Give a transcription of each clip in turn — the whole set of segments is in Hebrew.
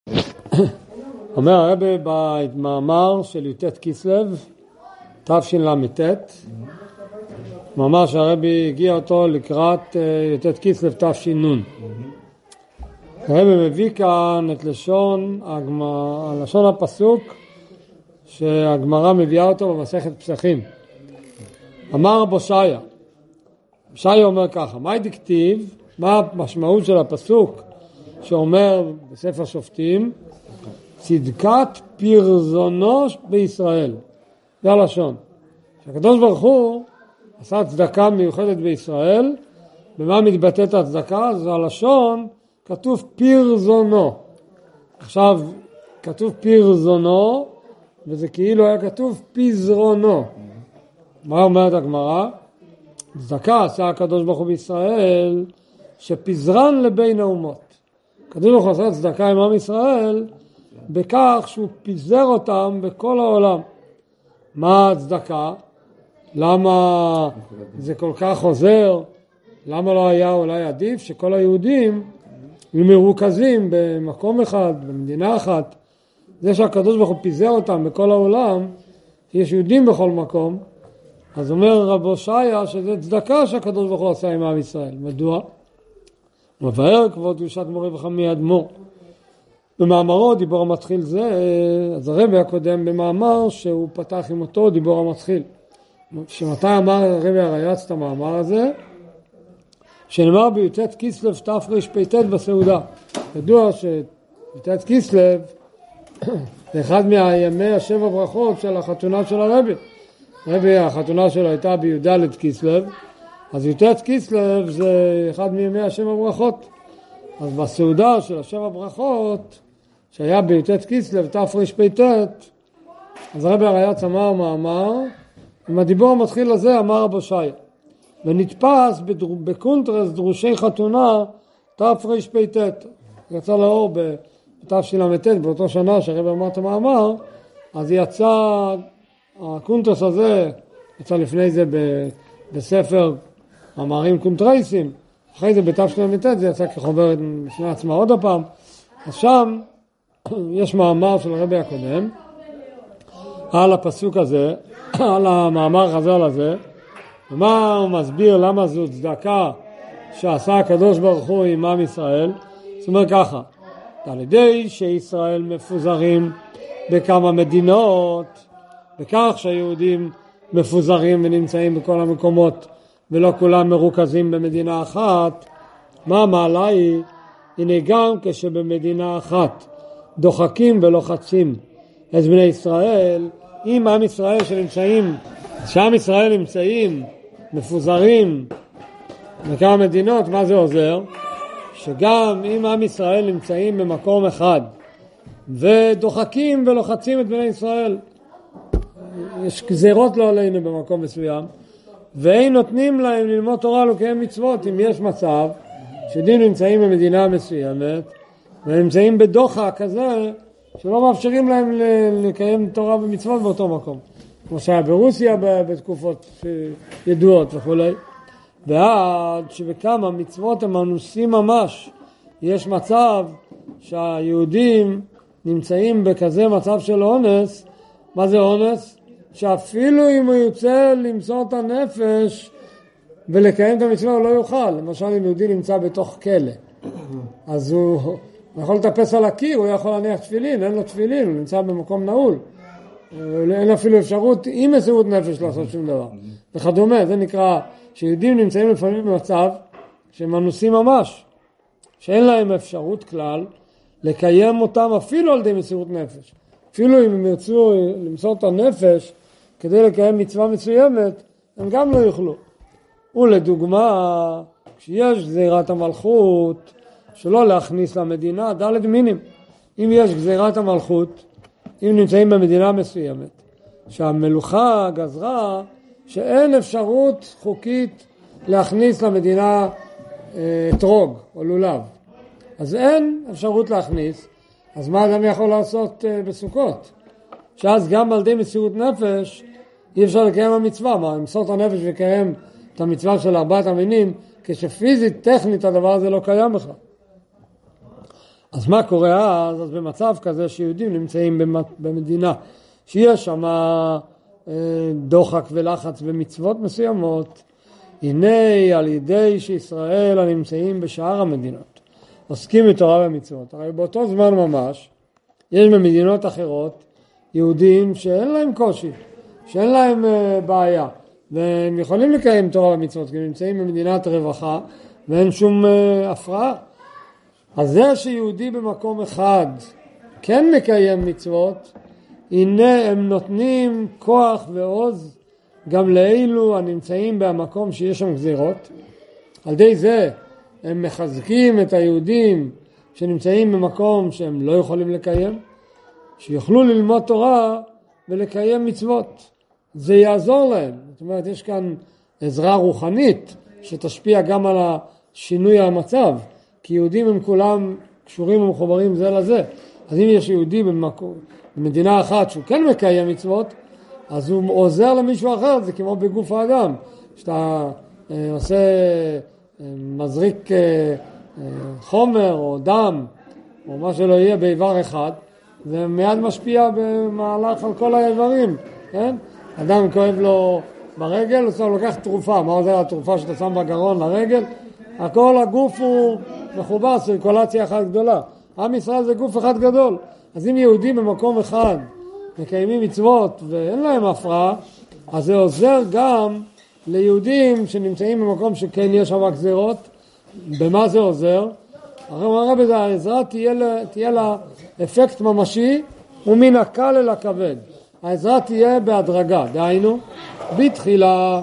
אומר הרב במאמר של י"ט כסלו, תשל"ט, מאמר שהרבי הגיע אותו לקראת י"ט כסלו תש"ן. הרבי מביא כאן את לשון הפסוק שהגמרא מביאה אותו במסכת פסחים. אמר רב הושעיה, הושעיה אומר ככה, מה דכתיב, מה המשמעות של הפסוק שאומר בספר שופטים, צדקת פרזונו בישראל. זה הלשון. שהקדוש ברוך הוא עשה צדקה מיוחדת בישראל. במה מתבטאת הצדקה? זה הלשון, כתוב פרזונו. עכשיו, כתוב פרזונו, וזה כאילו היה כתוב פזרונו. מה אומרת הגמרא? צדקה עשה הקדוש ברוך הוא בישראל, שפזרן לבין האומות. הקדוש ברוך הוא עשה צדקה עם עם ישראל, בכך שהוא פיזר אותם בכל העולם. מה הצדקה? למה זה כל כך עוזר? למה לא היה אולי עדיף שכל היהודים יהיו מרוכזים במקום אחד, במדינה אחת? זה שהקדוש ברוך הוא פיזר אותם בכל העולם, יש יהודים בכל מקום, אז אומר רב הושעיה שזה צדקה שהקדוש ברוך הוא עשה עם עם ישראל. מדוע? הוא מבאר כבוד קדושת מורה וחמי אדמו"ר. במאמרו דיבור המתחיל זה, אז הרבי הקודם במאמר שהוא פתח עם אותו דיבור המתחיל. שמתי אמר הרבי הרייץ את המאמר הזה? שנאמר בי"ט כסלו תרפ"ט בסעודה. ידוע שי"ט כסלו זה אחד מהימי השבע ברכות של החתונה של הרבי. הרבי החתונה שלו הייתה בי"ד כסלו, אז י"ט כסלו זה אחד מימי השבע ברכות. אז בסעודה של השבע ברכות שהיה בי"ט כסלו תרפ"ט, אז הרבי הרייץ אמר מאמר, עם הדיבור המתחיל הזה אמר רב הושעיה, ונתפס בקונטרס דרושי חתונה תרפ"ט. יצא לאור בתשל"ט, באותו שנה שהרבי אמר את המאמר, אז יצא הקונטרס הזה, יצא לפני זה בספר מאמרים קונטרייסים, אחרי זה בתשל"ט זה יצא כחוברת בפני עצמה עוד הפעם. אז שם יש מאמר של הרבי הקודם על הפסוק הזה, על המאמר חז"ל הזה, ומה הוא מסביר למה זו צדקה שעשה הקדוש ברוך הוא עם עם ישראל. זאת אומרת ככה, על ידי שישראל מפוזרים בכמה מדינות, וכך שהיהודים מפוזרים ונמצאים בכל המקומות ולא כולם מרוכזים במדינה אחת, מה המעלה היא? הנה גם כשבמדינה אחת דוחקים ולוחצים את בני ישראל, אם עם ישראל שעם ישראל נמצאים מפוזרים בכמה מדינות, מה זה עוזר? שגם אם עם ישראל נמצאים במקום אחד ודוחקים ולוחצים את בני ישראל, יש גזירות לא עלינו במקום מסוים, ואין נותנים להם ללמוד תורה לקיים מצוות. אם יש מצב שדין נמצאים במדינה מסוימת ונמצאים בדוחק כזה שלא מאפשרים להם לקיים תורה ומצוות באותו מקום, כמו שהיה ברוסיה בתקופות ידועות וכו'. ועד שבכמה מצוות הם אנוסים ממש, יש מצב שהיהודים נמצאים בכזה מצב של אונס. מה זה אונס? שאפילו אם הוא יוצא למסור את הנפש ולקיים את המצווה הוא לא יוכל. למשל אם יהודי נמצא בתוך כלא, אז הוא יכול לטפס על הקיר, הוא יכול להניח תפילין, אין לו תפילין, הוא נמצא במקום נעול, אין אפילו אפשרות עם מסירות נפש לעשות שום דבר וכדומה. זה נקרא שיהודים נמצאים לפעמים במצב שהם אנוסים ממש, שאין להם אפשרות כלל לקיים אותם אפילו על ידי מסירות נפש. אפילו אם הם ירצו למסור את הנפש כדי לקיים מצווה מסוימת, הם גם לא יוכלו. ולדוגמה, כשיש גזירת המלכות שלא להכניס למדינה ד' מינים. אם יש גזירת המלכות, אם נמצאים במדינה מסוימת שהמלוכה גזרה שאין אפשרות חוקית להכניס למדינה אתרוג או לולב, אז אין אפשרות להכניס, אז מה אדם יכול לעשות בסוכות? שאז גם על ידי מסירות נפש אי אפשר לקיים המצווה. מה, למסור את הנפש ולקיים את המצווה של 4 המינים, כשפיזית, טכנית, הדבר הזה לא קיים בכלל. אז מה קורה אז? אז במצב כזה שיהודים נמצאים במדינה שיש שם דוחק ולחץ ומצוות מסוימות, הנה על ידי שישראל הנמצאים בשאר המדינות עוסקים בתורה ומצוות. הרי באותו זמן ממש יש במדינות אחרות יהודים שאין להם קושי, שאין להם בעיה, והם יכולים לקיים תורה ומצוות, כי הם נמצאים במדינת רווחה ואין שום הפרעה. אז זה שיהודי במקום אחד כן מקיים מצוות, הנה הם נותנים כוח ועוז גם לאלו הנמצאים במקום שיש שם גזירות. על ידי זה הם מחזקים את היהודים שנמצאים במקום שהם לא יכולים לקיים, שיוכלו ללמוד תורה ולקיים מצוות. זה יעזור להם. זאת אומרת, יש כאן עזרה רוחנית שתשפיע גם על השינוי המצב, כי יהודים הם כולם קשורים ומחוברים זה לזה. אז אם יש יהודי במדינה אחת שהוא כן מקיים מצוות, אז הוא עוזר למישהו אחר. זה כמו בגוף האדם, שאתה עושה מזריק חומר או דם או מה שלא יהיה באיבר אחד, זה מיד משפיע במהלך על כל האיברים, כן? אדם כואב לו ברגל, הוא לוקח תרופה. מה עוזר התרופה שאתה שם בגרון לרגל? הכל הגוף הוא מחובר, סירקולציה אחת גדולה. עם ישראל זה גוף אחד גדול. אז אם יהודים במקום אחד מקיימים מצוות ואין להם הפרעה, אז זה עוזר גם ליהודים שנמצאים במקום שכן יש שם גזירות. במה זה עוזר? הרי מראה בזה, העזרה תהיה לה אפקט ממשי ומן הקל אל הכבד. העזרה תהיה בהדרגה, דהיינו, בתחילה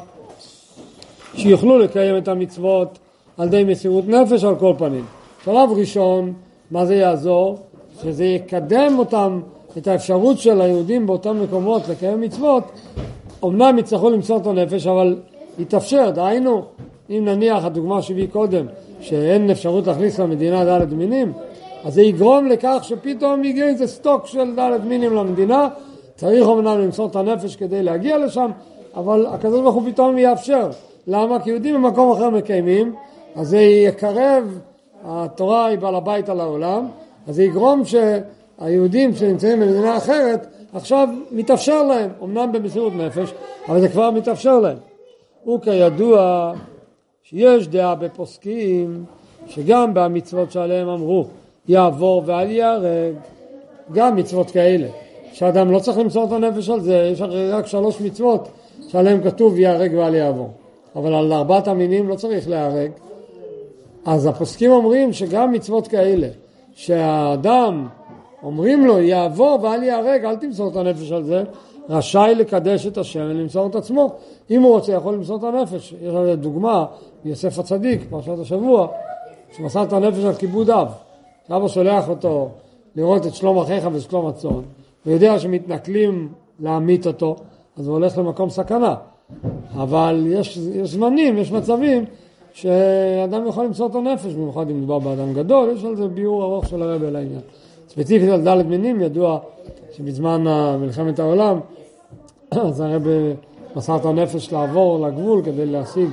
שיוכלו לקיים את המצוות על די מסירות נפש על כל פנים. שלב ראשון, מה זה יעזור? שזה יקדם אותם, את האפשרות של היהודים באותם מקומות לקיים מצוות. אמנם יצטרכו למסור את הנפש, אבל יתאפשר, דהיינו, אם נניח הדוגמה שהביא קודם, שאין אפשרות להכניס למדינה ד' מינים, אז זה יגרום לכך שפתאום יגיע איזה סטוק של ד' מינים למדינה. צריך אומנם למסור את הנפש כדי להגיע לשם, אבל הקדוש ברוך הוא פתאום יאפשר. למה? כי יהודים במקום אחר מקיימים, אז זה יקרב, התורה היא בעל הבית על העולם, אז זה יגרום שהיהודים שנמצאים במדינה אחרת, עכשיו מתאפשר להם, אמנם במסירות נפש, אבל זה כבר מתאפשר להם. וכידוע שיש דעה בפוסקים, שגם במצוות שעליהם אמרו, יעבור ואל יהרג, גם מצוות כאלה, שאדם לא צריך למסור את הנפש על זה. יש רק 3 מצוות שעליהם כתוב יהרג ואל יעבור, אבל על 4 המינים לא צריך להיהרג. אז הפוסקים אומרים שגם מצוות כאלה, שהאדם אומרים לו יעבור ואל יהרג, אל תמסור את הנפש על זה, רשאי לקדש את השם ולמסור את עצמו. אם הוא רוצה יכול למסור את הנפש. יש לנו דוגמה, יוסף הצדיק, פרשת השבוע, שמסר את הנפש על כיבוד אב. אבא שולח אותו לראות את שלום אחיך ושלום הצאן, ויודע שמתנכלים להמית אותו, אז הוא הולך למקום סכנה. אבל יש זמנים, יש מצבים שאדם יכול למסור את הנפש, במיוחד אם מדובר באדם גדול. יש על זה ביור ארוך של הרב על העניין. ספציפית על ד' מינים, ידוע שבזמן מלחמת העולם, אז הרב מסר את הנפש לעבור לגבול כדי להשיג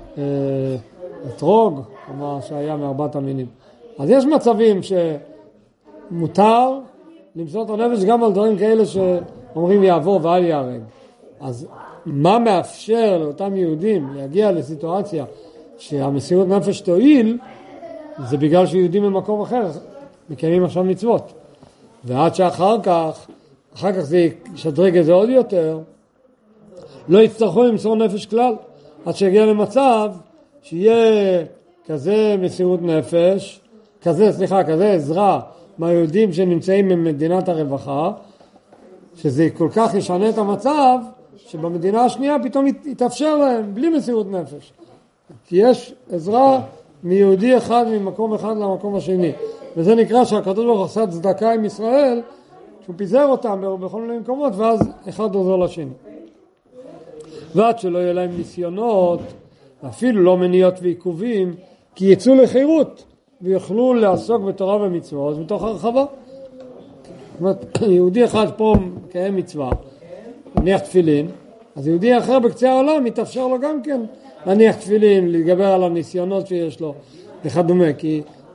אתרוג, מה שהיה מ4 המינים. אז יש מצבים שמותר למסור את הנפש גם על דברים כאלה שאומרים יעבור ואל יהרג. אז מה מאפשר לאותם יהודים להגיע לסיטואציה שהמסירות נפש תועיל? זה בגלל שיהודים במקום אחר מקיימים עכשיו מצוות. ועד שאחר כך זה ישדרג את זה עוד יותר, לא יצטרכו למסור נפש כלל, עד שיגיע למצב שיהיה כזה מסירות נפש, כזה עזרה מהיהודים שנמצאים במדינת הרווחה, שזה כל כך ישנה את המצב, שבמדינה השנייה פתאום יתאפשר להם בלי מסירות נפש. כי יש עזרה מיהודי אחד ממקום אחד למקום השני. וזה נקרא שהקדוש ברוך הוא עשה צדקה עם ישראל, שהוא פיזר אותם בכל מיני מקומות, ואז אחד עוזר לשני. ועד שלא יהיה להם ניסיונות, אפילו לא מניעות ועיכובים, כי יצאו לחירות, ויוכלו לעסוק בתורה ומצוות מתוך הרחבה. זאת אומרת, יהודי אחד פה מקיים מצווה, נניח תפילין, אז יהודי אחר בקצה העולם יתאפשר לו גם כן להניח תפילין, להתגבר על הניסיונות שיש לו וכדומה, כי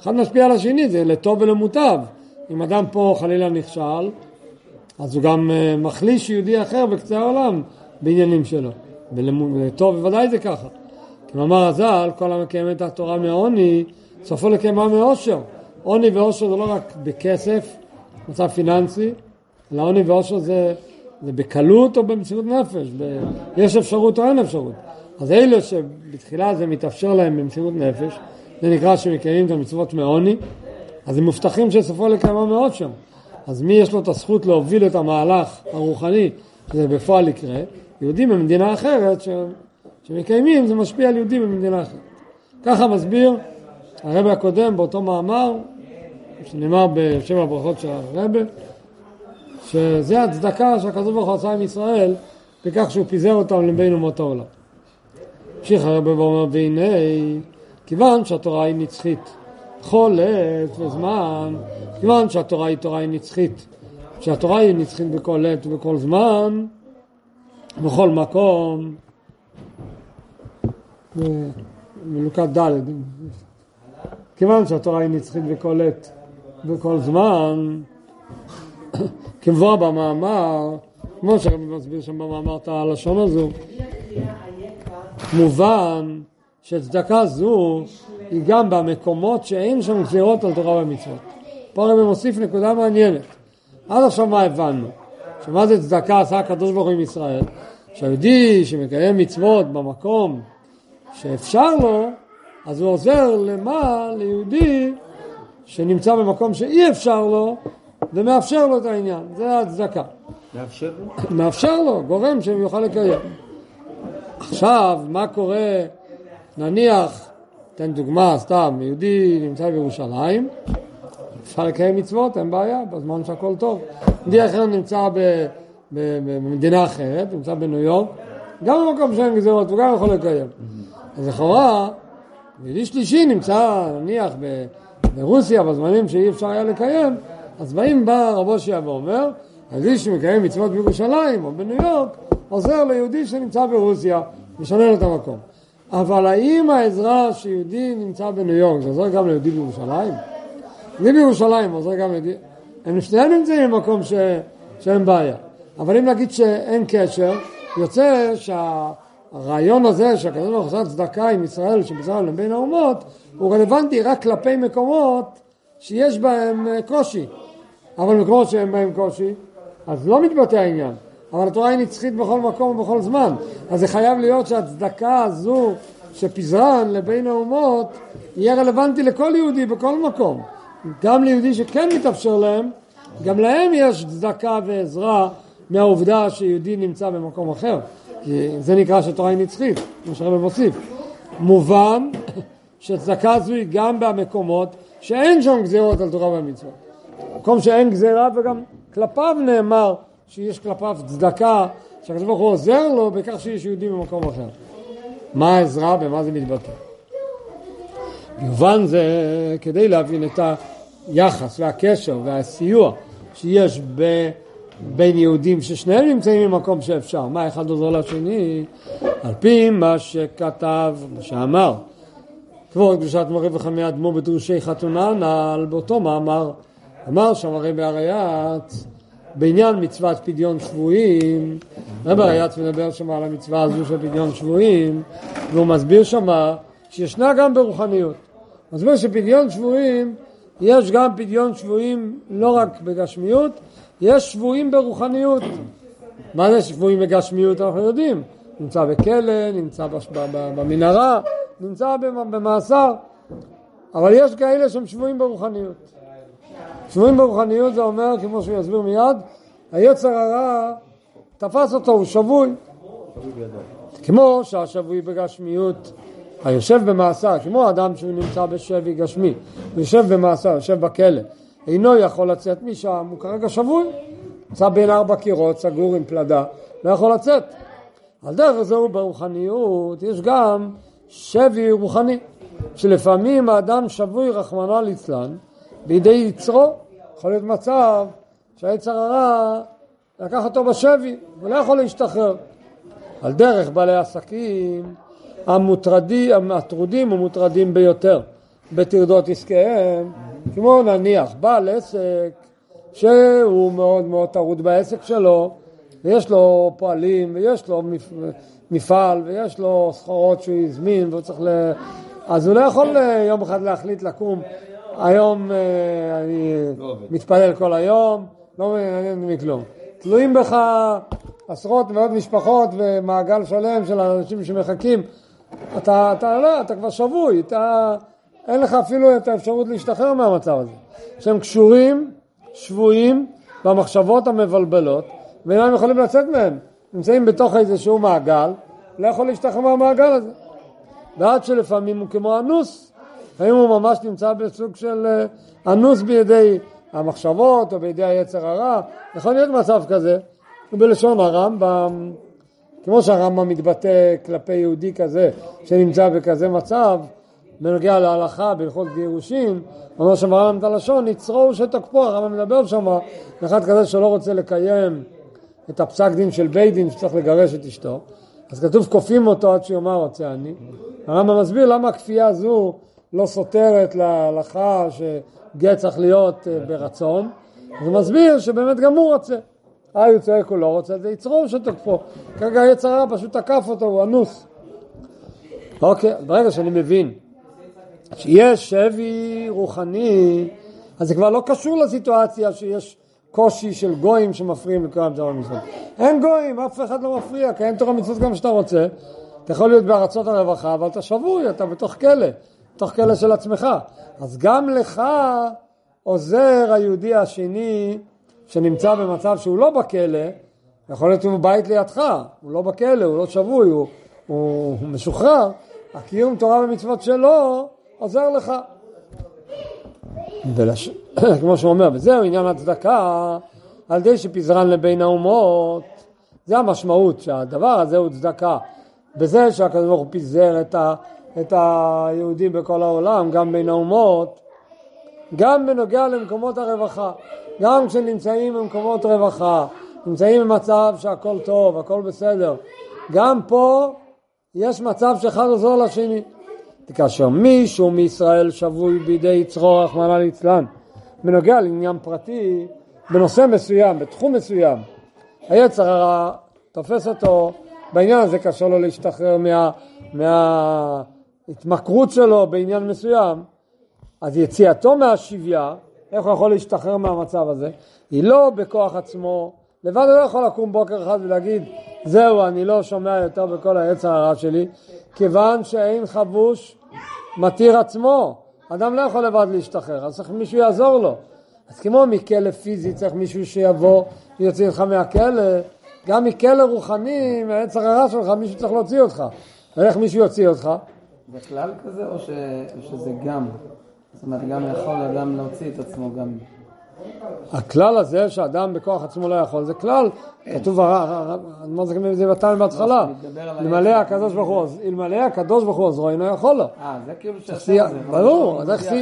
אחד משפיע על השני, זה לטוב ולמוטב. אם אדם פה חלילה נכשל, אז הוא גם מחליש יהודי אחר בקצה העולם בעניינים שלו. ולטוב בוודאי זה ככה. כלומר הזל, כל המקיים את התורה מעוני, סופו לקיימה מאושר. עוני ואושר זה לא רק בכסף, מצב פיננסי, אלא עוני ואושר זה בקלות או במציאות נפש. יש אפשרות או אין אפשרות. אז אלה שבתחילה זה מתאפשר להם במציאות נפש, זה נקרא שמקיימים את המצוות מעוני, אז הם מובטחים שסופו לקיימה מאושר. אז מי יש לו את הזכות להוביל את המהלך הרוחני, שזה בפועל יקרה? יהודים במדינה אחרת שמקיימים, זה משפיע על יהודים במדינה אחרת. ככה מסביר הרב הקודם באותו מאמר, שנאמר בשם הברכות של הרב, שזה הצדקה שהקדוש ברוך הוא עשה עם ישראל, בכך שהוא פיזר אותם לבין אומות העולם. המשיך הרב ואומר, והנה, כיוון שהתורה היא נצחית, בכל עת וזמן, כיוון שהתורה היא נצחית, שהתורה היא נצחית בכל עת ובכל זמן, בכל מקום, מלוקת ד', כיוון שהתורה היא נצחית בכל עת ובכל זמן, כמבוא במאמר, כמו שאני מסביר שם במאמר את הלשון הזו, מובן שצדקה זו היא גם במקומות שאין שם גזירות על תורה ומצוות. פה הרב מוסיף נקודה מעניינת. עד עכשיו מה הבנו? שמה זה צדקה עשה הקדוש ברוך הוא עם ישראל? שהיהודי שמקיים מצוות במקום שאפשר לו, אז הוא עוזר ליהודי שנמצא במקום שאי אפשר לו, ומאפשר לו את העניין. זה הצדקה. מאפשר לו? מאפשר לו, גורם שהוא יוכל לקיים. עכשיו, מה קורה? נניח, תן דוגמה, סתם, יהודי נמצא בירושלים, אפשר לקיים מצוות, אין בעיה, בזמן שהכל טוב. יהודי אחר נמצא במדינה אחרת, נמצא בניו יורק, גם במקום שאין גזירות, הוא גם יכול לקיים. אז לכאורה, יהודי שלישי נמצא, נניח, ברוסיה, בזמנים שאי אפשר היה לקיים, אז בא רבו שיעה ואומר, היהודי שמקיים מצוות בירושלים או בניו יורק, עוזר ליהודי שנמצא ברוסיה, משנה לו את המקום. אבל האם העזרה שיהודי נמצא בניו יורק, זה עוזר גם ליהודי בירושלים? יהודי בירושלים עוזר גם ליהודי, הם שניהם נמצאים במקום שאין בעיה. אבל אם נגיד שאין קשר, יוצא שהרעיון הזה שהקדוש ברוך הוא עשה צדקה עם ישראל שבישראל לבין האומות, הוא רלוונטי רק כלפי מקומות שיש בהם קושי. אבל מקומות שאין בהם קושי, אז לא מתבטא העניין. אבל התורה היא נצחית בכל מקום ובכל זמן. אז זה חייב להיות שהצדקה הזו שפיזרן לבין האומות יהיה רלוונטי לכל יהודי בכל מקום. גם ליהודי שכן מתאפשר להם, גם להם יש צדקה ועזרה מהעובדה שיהודי נמצא במקום אחר. כי זה נקרא שהתורה היא נצחית, כמו שהרב מוסיף. מובן שצדקה הזו היא גם במקומות שאין שם גזירות על תורה ומצוות. מקום שאין גזירה וגם כלפיו נאמר שיש כלפיו צדקה, שהקדוש ברוך הוא עוזר לו בכך שיש יהודי במקום אחר. מה העזרה ומה זה מתבטא? במובן זה, כדי להבין את היחס והקשר והסיוע שיש בין יהודים ששניהם נמצאים במקום שאפשר, מה אחד עוזר לשני, על פי מה שכתב, מה שאמר, כבוד קדושת מורה וחמי אדמו בדרושי חתונן, על באותו מאמר, אמר שם הרבי אריאץ, בעניין מצוות פדיון שבויים, הרבי אריאץ מדבר שם על המצווה הזו של פדיון שבויים, והוא מסביר שם שישנה גם ברוחניות. הוא מסביר שפדיון שבויים, יש גם פדיון שבויים לא רק בגשמיות, יש שבויים ברוחניות. מה זה שבויים בגשמיות? אנחנו יודעים. נמצא בכלא, נמצא במנהרה, נמצא במאסר. אבל יש כאלה שהם שבויים ברוחניות. שבויים ברוחניות זה אומר, כמו שהוא יסביר מיד, היצר הרע תפס אותו, הוא שבוי. כמו שהשבוי בגשמיות, היושב במאסר, כמו האדם שהוא נמצא בשבי גשמי, הוא יושב במאסר, יושב בכלא, אינו יכול לצאת משם, הוא כרגע שבוי, נמצא בין 4 קירות, סגור עם פלדה, לא יכול לצאת. על דרך זהו ברוחניות, יש גם שבי רוחני, שלפעמים האדם שבוי רחמנא ליצלן, בידי יצרו, יכול להיות מצב שהיצר הרע לקח אותו בשבי, הוא לא יכול להשתחרר. על דרך בעלי עסקים, המטרודים ומוטרדים ביותר. בטרדות עסקיהם, כמו נניח בעל עסק שהוא מאוד מאוד טרוד בעסק שלו, ויש לו פועלים, ויש לו מפעל, ויש לו סחורות שהוא הזמין, והוא צריך אז הוא לא יכול יום אחד להחליט לקום, היום אני מתפלל כל היום, לא מעניין מכלום. תלויים בך עשרות ועוד משפחות ומעגל שלם של אנשים שמחכים, אתה כבר שבוי, אין לך אפילו את האפשרות להשתחרר מהמצב הזה. שהם קשורים, שבויים, במחשבות המבלבלות, ואינם יכולים לצאת מהם. נמצאים בתוך איזשהו מעגל, לא יכול להשתחרר מהמעגל הזה. ועד שלפעמים הוא כמו אנוס, לפעמים הוא ממש נמצא בסוג של אנוס בידי המחשבות או בידי היצר הרע. יכול להיות מצב כזה, ובלשון הרמב"ם, כמו שהרמב"ם מתבטא כלפי יהודי כזה, שנמצא בכזה מצב, בנוגע להלכה בהלכות גירושין, אומר שם הרמב"ם את הלשון, יצרו שתקפו, הרמב"ם מדבר שם, אחד כזה שלא רוצה לקיים את הפסק דין של בית דין שצריך לגרש את אשתו, אז כתוב כופים אותו עד שיאמר רוצה אני. הרמב"ם מסביר למה הכפייה הזו לא סותרת להלכה שגט צריך להיות ברצון, אז הוא מסביר שבאמת גם הוא רוצה. הוא צועק הוא לא רוצה, זה יצרו שתקפו. כרגע יצר הרע פשוט תקף אותו, הוא אנוס. אוקיי, ברגע שאני מבין שיש שבי רוחני, אז זה כבר לא קשור לסיטואציה שיש קושי של גויים שמפריעים לקיים תורה ומצוות. אין גויים, אף אחד לא מפריע, קיים תורה ומצוות גם שאתה רוצה. אתה יכול להיות בארצות הרווחה, אבל אתה שבוי, אתה בתוך כלא של עצמך. אז גם לך עוזר היהודי השני שנמצא במצב שהוא לא בכלא, יכול להיות הוא בית לידך, הוא לא בכלא, הוא לא שבוי, הוא משוחרר, הקיום תורה ומצוות שלו עוזר לך. כמו שהוא אומר, וזהו עניין הצדקה, על ידי שפיזרן לבין האומות, זה המשמעות שהדבר הזה הוא צדקה. בזה שהקדוש ברוך הוא פיזר את היהודים בכל העולם, גם בין האומות, גם בנוגע למקומות הרווחה, גם כשנמצאים במקומות רווחה, נמצאים במצב שהכל טוב, הכל בסדר, גם פה יש מצב שאחד עוזר לשני. כאשר מישהו מישראל שבוי בידי יצרו רחמנא ליצלן, בנוגע לעניין פרטי, בנושא מסוים, בתחום מסוים, היצר הרע תופס אותו, בעניין הזה קשה לו להשתחרר מההתמכרות שלו בעניין מסוים, אז יציאתו מהשביה, איך הוא יכול להשתחרר מהמצב הזה? היא לא בכוח עצמו, לבד הוא לא יכול לקום בוקר אחד ולהגיד, זהו, אני לא שומע יותר בכל היצר הרע שלי, כיוון שאין חבוש מתיר עצמו. אדם לא יכול לבד להשתחרר, אז צריך מישהו יעזור לו. אז כמו מכלא פיזי צריך מישהו שיבוא ויוציא אותך מהכלא, גם מכלא רוחני, מהיצר הרע שלך, מישהו צריך להוציא אותך. ואיך מישהו יוציא אותך? זה כלל כזה או שזה גם? זאת אומרת, גם יכול אדם להוציא את עצמו גם. הכלל הזה שאדם בכוח עצמו לא יכול, זה כלל, כתוב, מה זה בתיים בהתחלה, אלמלא הקדוש ברוך הוא עוזרו, אינו יכול לו. זה כאילו שעכשיו זה. ברור,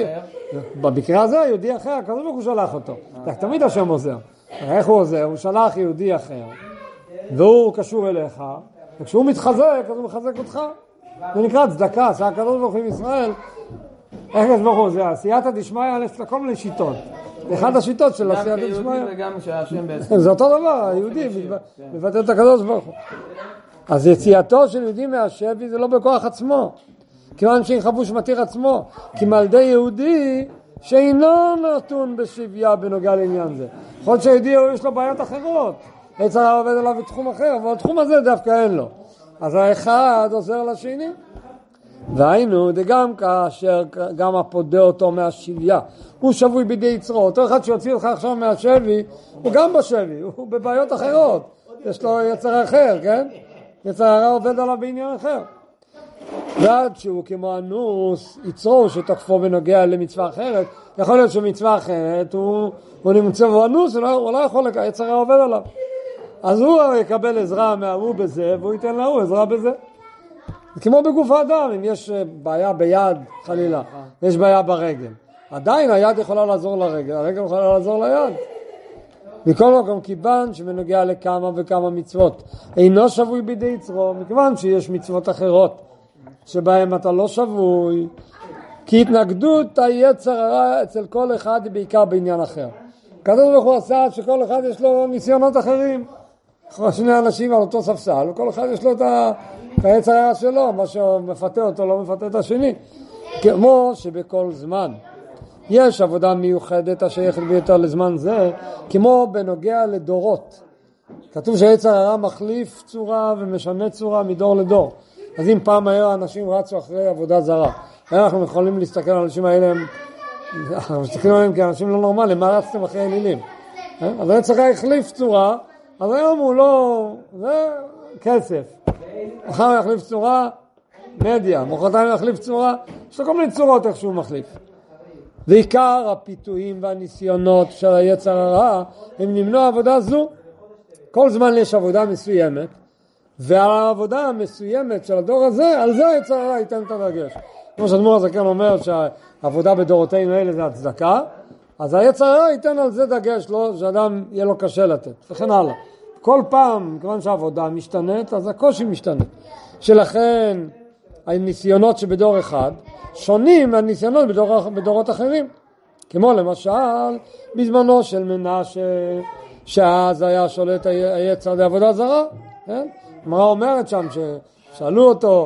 במקרה הזה יהודי אחר, הקדוש ברוך הוא שלח אותו. תמיד השם עוזר. איך הוא עוזר? הוא שלח יהודי אחר, והוא קשור אליך, וכשהוא מתחזק, אז הוא מחזק אותך. זה נקרא צדקה, שהקדוש ברוך הוא עם ישראל, איך הקדוש ברוך הוא זה? עשייתא דשמיא יש לכל מיני שיטות. אחד השיטות של עשייתא דשמיא. גם כיהודי וגם שהשם בעצם. זה אותו דבר, היהודי מבטא את הקדוש ברוך הוא. אז יציאתו של יהודי מהשבי זה לא בכוח עצמו. כיוון שאין חבוש מתיר עצמו. כי מלדי יהודי שאינו נתון בשביה בנוגע לעניין זה. יכול להיות שהיהודי יש לו בעיות אחרות. יצר הרע עובד עליו בתחום אחר, אבל התחום הזה דווקא אין לו. אז האחד עוזר לשני. והיינו, גם כאשר גם הפודה אותו מהשביה, הוא שבוי בידי יצרו. אותו אחד שיוציא אותך עכשיו מהשבי, הוא גם בשבי, הוא בבעיות אחרות. יש לו יצר אחר, כן? יצר הרע עובד עליו בעניין אחר. ועד שהוא כמו אנוס, יצרו שתקפו בנוגע למצווה אחרת, יכול להיות שמצווה אחרת, הוא נמצא ואנוס, הוא לא יכול, יצר הרע עובד עליו. אז הוא יקבל עזרה מההוא בזה, והוא ייתן להוא עזרה בזה. כמו בגוף האדם, אם יש בעיה ביד, חלילה, יש בעיה ברגל. עדיין היד יכולה לעזור לרגל, הרגל יכולה לעזור ליד. מכל מקום, כיוון שמנוגע לכמה וכמה מצוות, אינו שבוי בידי יצרו, מכיוון שיש מצוות אחרות, שבהם אתה לא שבוי, כי התנגדות היצר הרע אצל כל אחד היא בעיקר בעניין אחר. כתוב ברוך הוא עשה שכל אחד יש לו ניסיונות אחרים. שני אנשים על אותו ספסל, וכל אחד יש לו את היצר הרע שלו, מה שמפתה אותו לא מפתה את השני. כמו שבכל זמן יש עבודה מיוחדת השייכת ביותר לזמן זה, כמו בנוגע לדורות. כתוב שהיצר הרע מחליף צורה ומשנה צורה מדור לדור. אז אם פעם היה אנשים רצו אחרי עבודה זרה, אנחנו יכולים להסתכל על האנשים האלה, אנחנו מסתכלים עליהם כאנשים לא נורמליים, מה רצתם אחרי אלילים? אז היצר הרע החליף צורה, אז היום הוא לא, זה כסף. אחר הוא יחליף צורה, מדיה, מחרתיים יחליף צורה, יש לו כל מיני צורות איך שהוא מחליף. ועיקר הפיתויים והניסיונות של היצר הרע הם למנוע עבודה זו. כל זמן יש עבודה מסוימת, והעבודה המסוימת של הדור הזה, על זה היצר הרע ייתן את הדגש. כמו שאדמו"ר הזקן אומר שהעבודה בדורותינו האלה זה הצדקה, אז היצר הרע ייתן על זה דגש, לא, שאדם יהיה לו קשה לתת, וכן הלאה. כל פעם, כיוון שהעבודה משתנית, אז הקושי משתנה. שלכן הניסיונות שבדור אחד שונים מהניסיונות בדורות אחרים. כמו למשל, בזמנו של מנשה, שאז היה שולט היצר לעבודה זרה. כן? אמרה אומרת שם ששאלו אותו,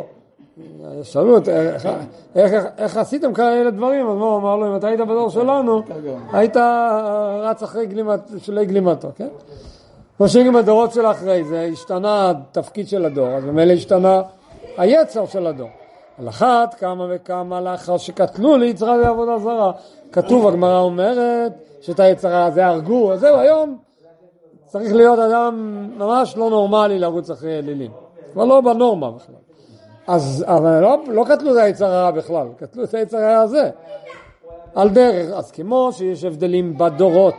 איך עשיתם כאלה דברים? אז הוא אמר לו, אם אתה היית בדור שלנו, היית רץ אחרי שולי גלימתו. כן? כמו שגם בדורות של אחרי זה, השתנה התפקיד של הדור, אז במילא השתנה היצר של הדור. על אחת כמה וכמה לאחר שקטלו ליצרה בעבודה זרה. כתוב, הגמרא אומרת, שאת היצרה הזה הרגו, אז זהו, היום צריך להיות אדם ממש לא נורמלי לרוץ אחרי אלילים. אבל לא בנורמה בכלל. אז לא קטלו את היצרה בכלל, קטלו את היצרה הזה. על דרך, אז כמו שיש הבדלים בדורות,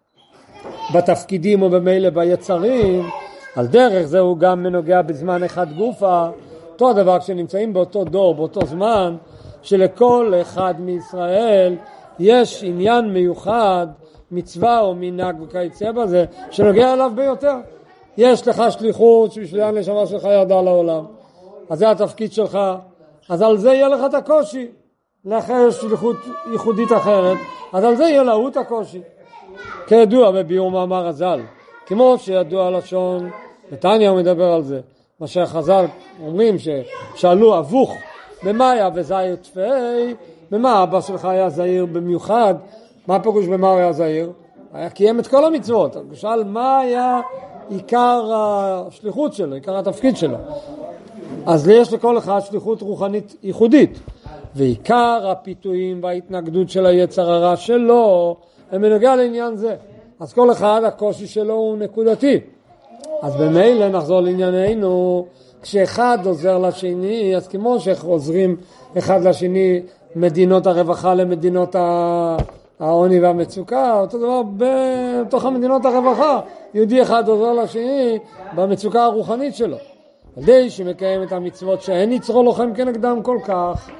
בתפקידים ובמילא ביצרים, על דרך זהו גם מנוגע בזמן אחד גופה, אותו הדבר כשנמצאים באותו דור, באותו זמן, שלכל אחד מישראל יש עניין מיוחד, מצווה או מנהג וכיוצא בזה, שנוגע אליו ביותר. יש לך שליחות שבשביל הנשמה שלך ירדה לעולם, אז זה התפקיד שלך, אז על זה יהיה לך את הקושי. לאחר יש שליחות ייחודית אחרת, אז על זה יהיה להוא את הקושי. כידוע בביאור מאמר הז"ל, כמו שידוע לשון, בתניא הוא מדבר על זה, מה שהחז"ל אומרים ששאלו אבוך, במה היה וזהיר תפאי, במה אבא שלך היה זהיר במיוחד, מה פירוש במה הוא היה זהיר? היה קיים את כל המצוות, הוא שאל מה היה עיקר השליחות שלו, עיקר התפקיד שלו. אז יש לכל אחד שליחות רוחנית ייחודית, ועיקר הפיתויים וההתנגדות של היצר הרע שלו, הם מנוגע לעניין זה. אז כל אחד הקושי שלו הוא נקודתי. אז במילא נחזור לענייננו, כשאחד עוזר לשני, אז כמו שעוזרים אחד לשני מדינות הרווחה למדינות העוני והמצוקה, אותו דבר בתוך המדינות הרווחה, יהודי אחד עוזר לשני במצוקה הרוחנית שלו. על ידי שמקיים את המצוות שאין יצרו לוחם כנגדם כל כך,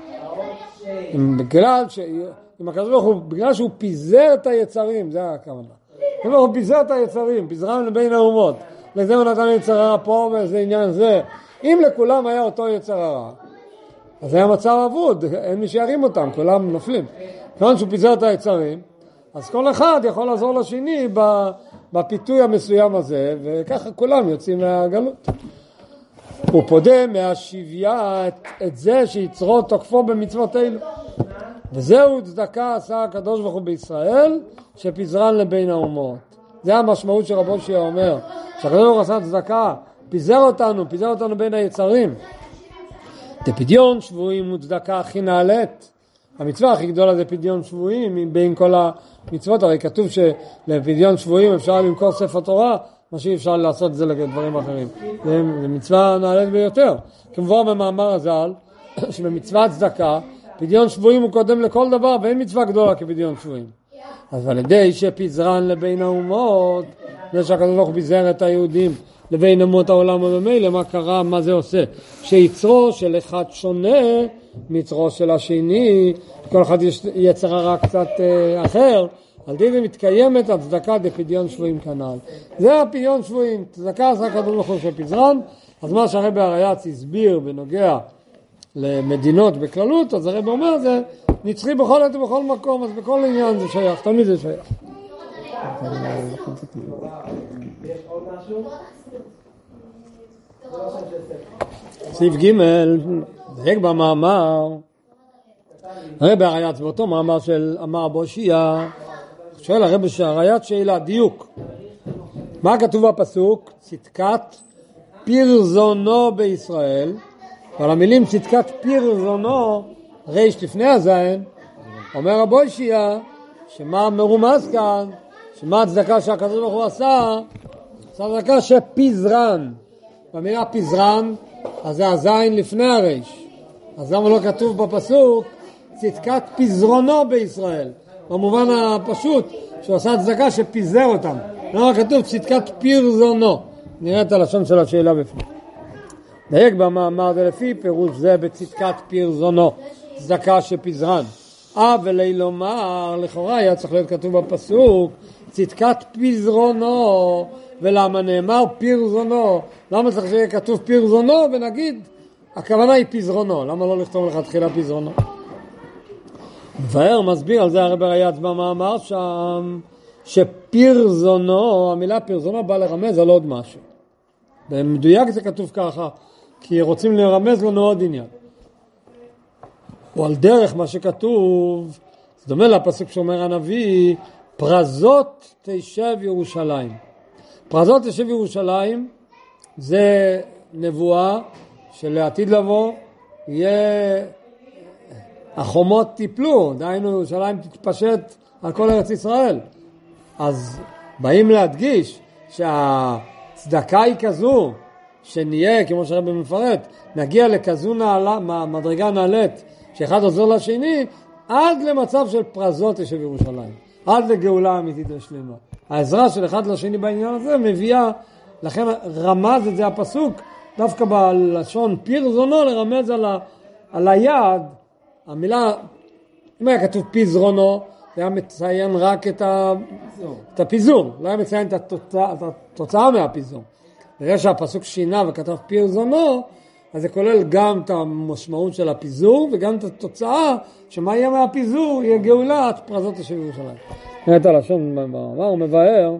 בגלל שהוא פיזר את היצרים, זה הכוונה. הוא פיזר את היצרים, פיזרם לבין האומות. לזה הוא נתן יצר הרע פה וזה עניין זה. אם לכולם היה אותו יצר הרע, אז היה מצב אבוד, אין מי שירים אותם, כולם נופלים. כיוון שהוא פיזר את היצרים, אז כל אחד יכול לעזור לשני בפיתוי המסוים הזה, וככה כולם יוצאים מהגלות. הוא פודה מהשוויה את זה שיצרו תוקפו במצוות אלו. וזהו צדקה עשה הקדוש ברוך הוא בישראל, שפיזרן לבין האומות. זה המשמעות שרבו הושיע אומר, שהקדוש ברוך הוא עשה צדקה, פיזר אותנו בין היצרים. פדיון שבויים הוא צדקה הכי נעלית. המצווה הכי גדולה זה פדיון שבויים, בין כל המצוות, הרי כתוב שלפדיון שבויים אפשר למכור ספר תורה, מה שאי אפשר לעשות את זה לדברים אחרים. זה מצווה נעלית ביותר. כמובן במאמר הז"ל, שבמצווה צדקה, פדיון שבויים הוא קודם לכל דבר, ואין מצווה גדולה כפדיון שבויים. אז על ידי שפיזרן לבין האומות, זה שהקדוש ברוך הוא פיזר את היהודים לבין אומות העולם ובמילא, מה קרה, מה זה עושה? שיצרו של אחד שונה מיצרו של השני, כל אחד יש יצר הרע קצת אחר, על ידי זה מתקיימת הצדקה דפדיון שבויים כנ"ל. זה הפדיון שבויים, צדקה עשה הקדוש ברוך הוא שפיזרן. אז מה שהרבי הריי"צ הסביר בנוגע למדינות בכללות, אז הרבי אומר זה נצחי בכל עת ובכל מקום, אז בכל עניין זה שייך, תמיד זה שייך. סעיף ג' דייק במאמר, הרב הרייץ באותו מאמר של אמר בושיע, שואל הרב שהרייץ שאלה, דיוק. מה כתוב בפסוק? צדקת פרזונו בישראל, ועל המילים צדקת פרזונו, ריש לפני הזין, אומר הבושיע, שמה מרומז כאן, שמה הצדקה שהקדוש ברוך הוא עשה, צדקה שפיזרן. במילה פיזרן, אז זה הזין לפני הריש. אז למה לא כתוב בפסוק צדקת פזרונו בישראל? במובן הפשוט, שהוא עשה צדקה שפיזר אותם. למה כתוב צדקת פרזונו? נראה את הלשון של השאלה בפנים. דייק במאמר זה לפי פירוש זה בצדקת פרזונו, צדקה שפיזרן. אבל לומר, לכאורה היה צריך להיות כתוב בפסוק צדקת פזרונו, ולמה נאמר פרזונו? למה צריך שיהיה כתוב פרזונו ונגיד הכוונה היא פזרונו? למה לא לכתוב לך תחילה פזרונו? מבאר מסביר על זה הרב הרייץ במאמר שם שפרזונו, המילה פרזונו באה לרמז על עוד משהו. במדויק זה כתוב ככה, כי רוצים לרמז לנו עוד עניין. או על דרך מה שכתוב, זה דומה לפסוק שאומר הנביא, פרזות תשב ירושלים. פרזות תשב ירושלים זה נבואה שלעתיד לבוא יהיה החומות טיפלו, דהיינו ירושלים תתפשט על כל ארץ ישראל. אז באים להדגיש שהצדקה היא כזו, שנהיה, כמו שהרבי מפרט, נגיע לכזו מדרגה נעלית, שאחד עוזר לשני, עד למצב של פרזות תשב ירושלים, עד לגאולה אמיתית ושלמה. העזרה של אחד לשני בעניין הזה מביאה, לכן רמז את זה הפסוק, דווקא בלשון פרזונו, לרמז על היעד. המילה, אם היה כתוב פזרונו, זה היה מציין רק את הפיזור, לא היה מציין את התוצאה מהפיזור. ברגע שהפסוק שינה וכתב פרזונו, אז זה כולל גם את המשמעות של הפיזור, וגם את התוצאה, שמה יהיה מהפיזור, יהיה גאולה, פרזות תשב ירושלים. את הלשון במאמר הוא מבאר,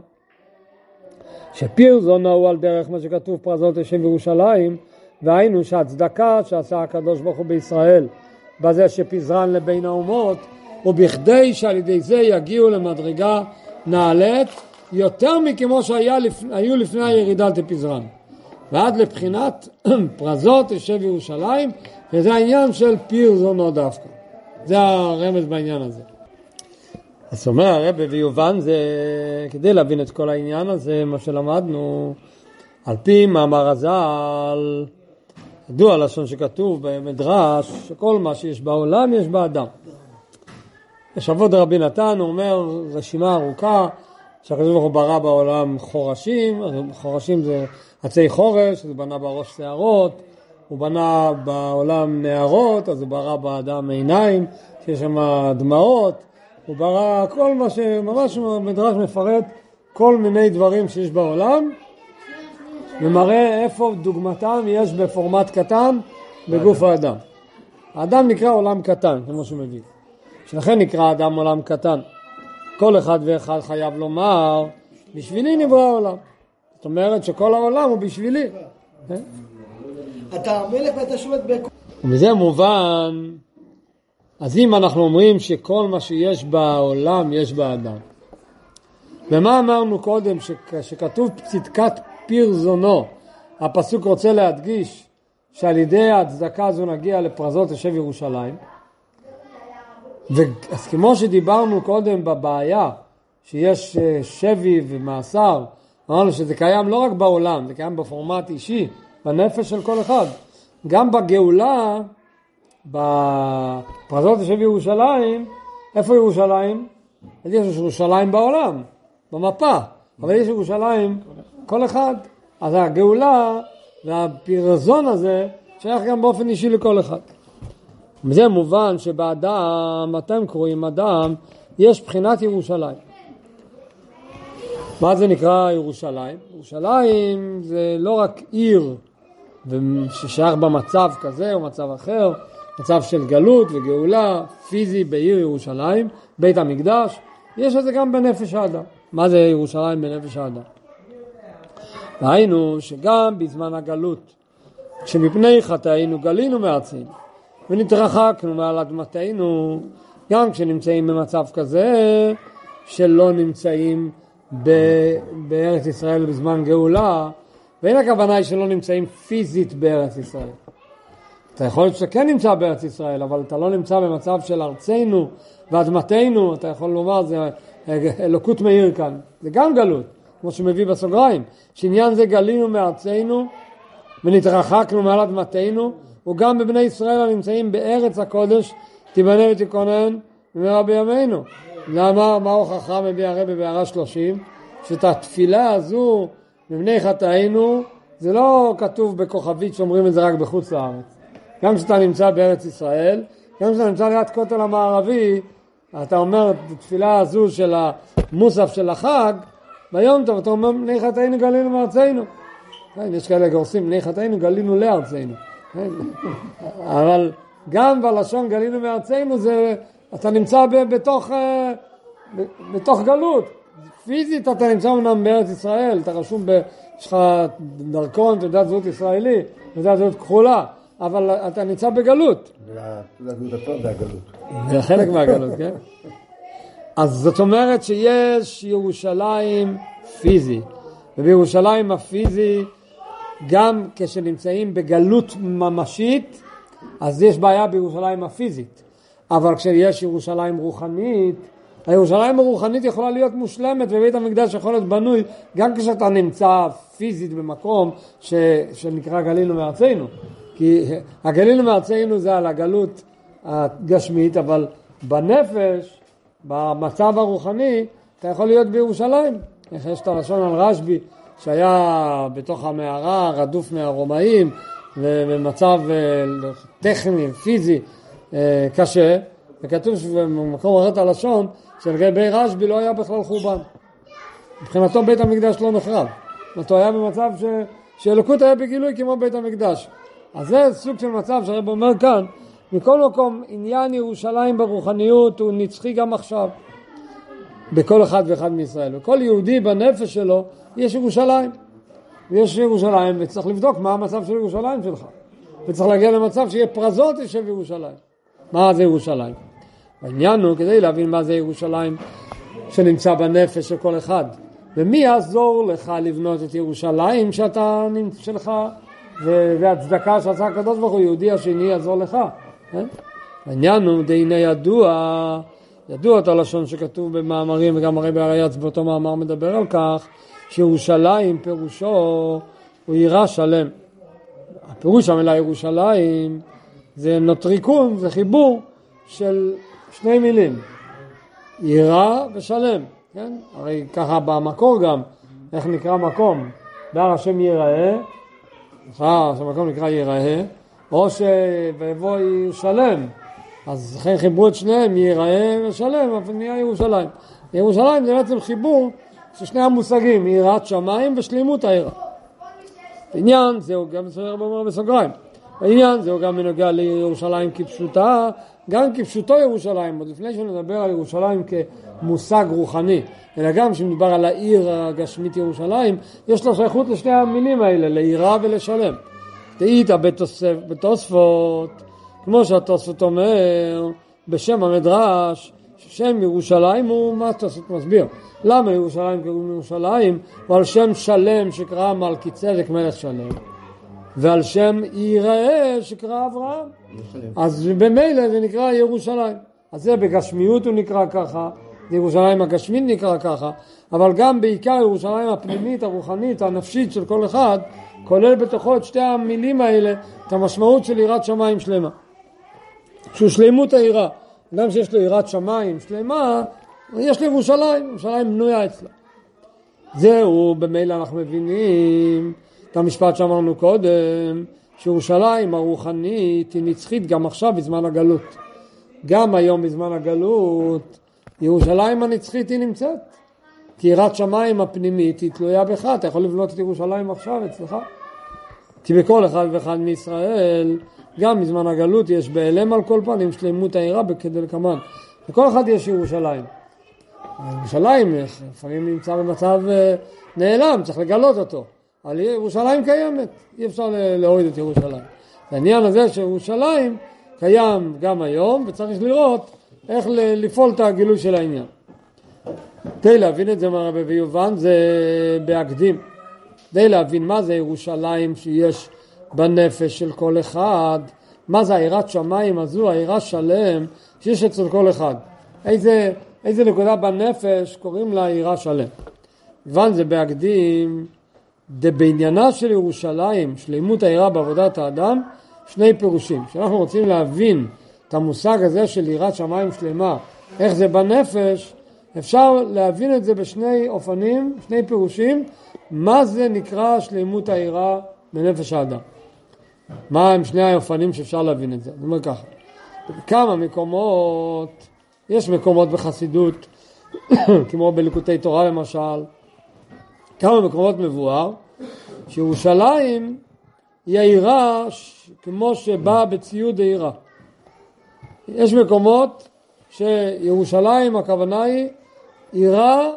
שפרזונו הוא על דרך מה שכתוב פרזות תשב ירושלים, והיינו שהצדקה שעשה הקדוש ברוך הוא בישראל, בזה שפזרן לבין האומות, ובכדי שעל ידי זה יגיעו למדרגה נעלית, יותר מכמו שהיו לפני הירידה לפזרן. ועד לבחינת פרזות תשב ירושלים, וזה העניין של פרזונו דווקא. זה הרמז בעניין הזה. אז אומר הרב ויובן זה, כדי להבין את כל העניין הזה, מה שלמדנו, על פי מאמר הז"ל, ידוע לשון שכתוב במדרש, שכל מה שיש בעולם יש באדם. יש אבות רבי נתן, הוא אומר, רשימה ארוכה, שהקדוש ברוך הוא ברא בעולם חורשים, חורשים זה עצי חורש, זה בנה בראש שערות, הוא בנה בעולם נערות, אז הוא ברא באדם עיניים, שיש שם דמעות, הוא ברא כל מה שממש מדרש מפרט, כל מיני דברים שיש בעולם, ומראה איפה דוגמתם יש בפורמט קטן בגוף האדם. האדם נקרא עולם קטן, כמו שהוא מביא. שלכן נקרא אדם עולם קטן. כל אחד ואחד חייב לומר, בשבילי נברא העולם. זאת אומרת שכל העולם הוא בשבילי. אתה המלך ואתה שולט בכל. ומזה מובן, אז אם אנחנו אומרים שכל מה שיש בעולם יש באדם. ומה אמרנו קודם, שכתוב צדקת פרזונו, הפסוק רוצה להדגיש שעל ידי ההצדקה הזו נגיע לפרזות תשב ירושלים. אז כמו שדיברנו קודם בבעיה, שיש שבי ומאסר, אמרנו שזה קיים לא רק בעולם, זה קיים בפורמט אישי, בנפש של כל אחד. גם בגאולה, בפרזות תשב ירושלים, איפה ירושלים? יש ירושלים בעולם, במפה, אבל יש ירושלים כל אחד. אז הגאולה והפרזון הזה שייך גם באופן אישי לכל אחד. וזה מובן שבאדם, אתם קוראים אדם, יש בחינת ירושלים. מה זה נקרא ירושלים? ירושלים זה לא רק עיר ששייך במצב כזה או מצב אחר, מצב של גלות וגאולה, פיזי בעיר ירושלים, בית המקדש, יש את זה גם בנפש האדם. מה זה ירושלים בנפש האדם? ראינו שגם בזמן הגלות, כשמפני חטאינו גלינו מארצנו, ונתרחקנו מעל אדמתנו, גם כשנמצאים במצב כזה, שלא נמצאים בארץ ישראל בזמן גאולה, ואין הכוונה היא שלא נמצאים פיזית בארץ ישראל. אתה יכול להיות שכן נמצא בארץ ישראל, אבל אתה לא נמצא במצב של ארצנו ואדמתנו, אתה יכול לומר, זה אלוקות מאיר כאן. זה גם גלות, כמו שמביא בסוגריים. שעניין זה גלינו מארצנו ונתרחקנו מעל אדמתנו, וגם בבני ישראל הנמצאים בארץ הקודש, תיבנה ותיכונן במהרה בימינו. למה? מה הוכחה מביא הרבי בהערה 30? שאת התפילה הזו מבני חטאינו, זה לא כתוב בכוכבית שאומרים את זה רק בחוץ לארץ. גם כשאתה נמצא בארץ ישראל, גם כשאתה נמצא ליד כותל המערבי, אתה אומר את התפילה הזו של המוסף של החג, ביום טוב אתה אומר, בני חטאינו גלינו מארצנו. יש כאלה גורסים, בני חטאינו גלינו לארצנו. אבל גם בלשון גלינו מארצנו, זה, אתה נמצא בתוך גלות. פיזית אתה נמצא אומנם בארץ ישראל, אתה רשום, יש לך דרכון, תעודת זהות ישראלי, תעודת זהות כחולה, אבל אתה נמצא בגלות. תעודת זהות זה הגלות. זה חלק מהגלות, כן? אז זאת אומרת שיש ירושלים פיזי, ובירושלים הפיזי, גם כשנמצאים בגלות ממשית, אז יש בעיה בירושלים הפיזית. אבל כשיש ירושלים רוחנית, הירושלים הרוחנית יכולה להיות מושלמת, ובית המקדש יכול להיות בנוי, גם כשאתה נמצא פיזית במקום שנקרא גלינו מארצנו. כי הגלינו מארצנו זה על הגלות הגשמית, אבל בנפש, במצב הרוחני, אתה יכול להיות בירושלים. יש את הלשון על רשב"י, שהיה בתוך המערה, רדוף מהרומאים, במצב טכני, פיזי, קשה, וכתוב שבמקום אחר את הלשון, שלגבי רשב"י לא היה בכלל חורבן. מבחינתו בית המקדש לא נחרב. אותו היה במצב שאלוקות היה בגילוי כמו בית המקדש. אז זה סוג של מצב שהרב אומר כאן, מכל מקום עניין ירושלים ברוחניות הוא נצחי גם עכשיו. בכל אחד ואחד מישראל. וכל יהודי בנפש שלו יש ירושלים. ויש ירושלים וצריך לבדוק מה המצב של ירושלים שלך. וצריך להגיע למצב שיהיה פרזות ישב ירושלים. מה זה ירושלים? העניין הוא כדי להבין מה זה ירושלים שנמצא בנפש של כל אחד. ומי יעזור לך לבנות את ירושלים שאתה שלך, והצדקה שעשה הקדוש ברוך הוא, יהודי השני יעזור לך. העניין הוא דהנה ידוע את הלשון שכתוב במאמרים, וגם הרבי הרייץ באותו מאמר מדבר על כך, שירושלים פירושו הוא עירה שלם. הפירוש המילה ירושלים זה נוטריקון, זה חיבור של שני מילים, עירה ושלם, כן? הרי ככה במקור גם, איך נקרא מקום? בהר השם ייראה, שהמקום נקרא ייראה, או שבבוא שלם, אז לכן חיברו את שניהם, ייראה ושלם, אבל נהיה ירושלים. ירושלים זה בעצם חיבור של שני המושגים, יראת שמיים ושלימות העירה. העניין זהו גם בסוגריים. העניין זהו גם מנוגע לירושלים כפשוטה, גם כפשוטו ירושלים, עוד לפני שנדבר על ירושלים כמושג רוחני, אלא גם שמדובר על העיר הגשמית ירושלים, יש לו שייכות לשני המילים האלה, לעירה ולשלם. תהית בתוספות, כמו שהתוספות אומר, בשם המדרש, שם ירושלים הוא מה התוספות מסביר. למה ירושלים קוראים ירושלים? ועל שם שלם שקרא מלכי צדק מלך שלם, ועל שם ייראה שקרא אברהם. אז במילא זה נקרא ירושלים. אז זה בגשמיות הוא נקרא ככה, ירושלים הגשמית נקרא ככה, אבל גם בעיקר ירושלים הפנימית, הרוחנית, הנפשית של כל אחד, כולל בתוכו את שתי המילים האלה, את המשמעות של יראת שמיים שלמה. שהוא שלמות העירה. גם שיש לו יראת שמיים שלמה, יש לירושלים, ירושלים בנויה אצלה. זהו, במילא אנחנו מבינים את המשפט שאמרנו קודם, שירושלים הרוחנית היא נצחית גם עכשיו בזמן הגלות. גם היום בזמן הגלות, ירושלים הנצחית היא נמצאת. כי יראת שמיים הפנימית היא תלויה בך, אתה יכול לבנות את ירושלים עכשיו אצלך. כי בכל אחד ואחד מישראל גם בזמן הגלות יש בהלם על כל פנים שלמות העירה כדלקמן. לכל אחד יש ירושלים. ירושלים לפעמים נמצא במצב נעלם, צריך לגלות אותו. אבל ירושלים קיימת, אי אפשר להוריד את ירושלים. העניין הזה שירושלים קיים גם היום, וצריך לראות איך לפעול את הגילוי של העניין. כדי להבין את זה מהרבי ויובן זה בהקדים. כדי להבין מה זה ירושלים שיש בנפש של כל אחד, מה זה העירת שמיים הזו, העירה שלם שיש אצל כל אחד. איזה נקודה בנפש קוראים לה עירה שלם. כיוון זה בהקדים, בעניינה של ירושלים, שלמות העירה בעבודת האדם, שני פירושים. כשאנחנו רוצים להבין את המושג הזה של עירת שמיים שלמה, איך זה בנפש, אפשר להבין את זה בשני אופנים, שני פירושים, מה זה נקרא שלמות העירה בנפש האדם. מה הם שני האופנים שאפשר להבין את זה? זאת אומרת ככה, כמה מקומות, יש מקומות בחסידות, כמו בליקוטי תורה למשל, כמה מקומות מבואר, שירושלים היא העירה כמו שבאה בציוד העירה. יש מקומות שירושלים הכוונה היא עירה